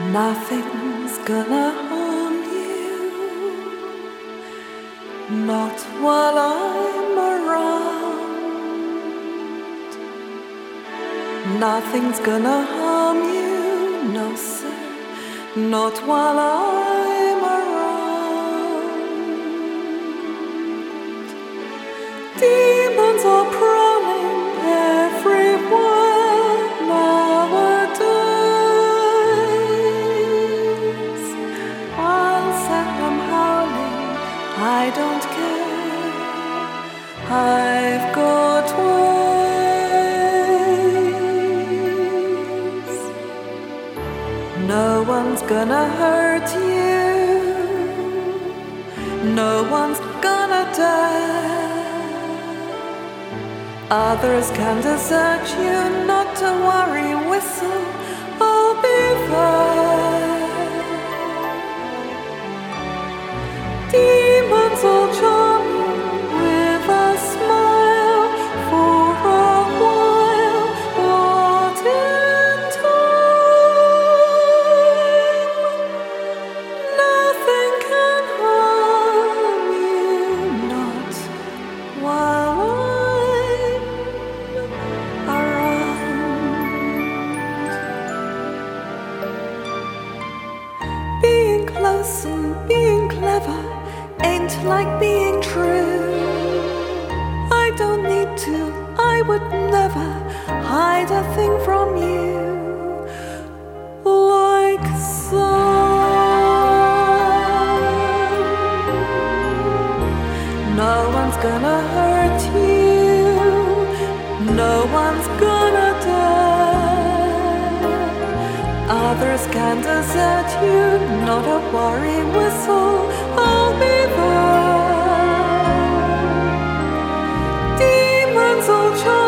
Nothing's gonna harm you, not while I'm around. Nothing's gonna harm you, no sir, not while I'm around. Demons are prowling everywhere nowadays. I'll set them howling, I don't care. I've got ways. No one's gonna hurt you, no one's gonna die. Others can desert you, not to worry, whistle, I'll be there. Demons will charm you with a smile for a while, but in time, nothing can harm you, not while I'm around. Being close and being clever ain't like being true. I don't need to, I would never hide a thing from you. Like sun, no one's gonna hurt you, no one's gonna die. Others can desert you, not a worry, whistle, I'll be there. Demons will charm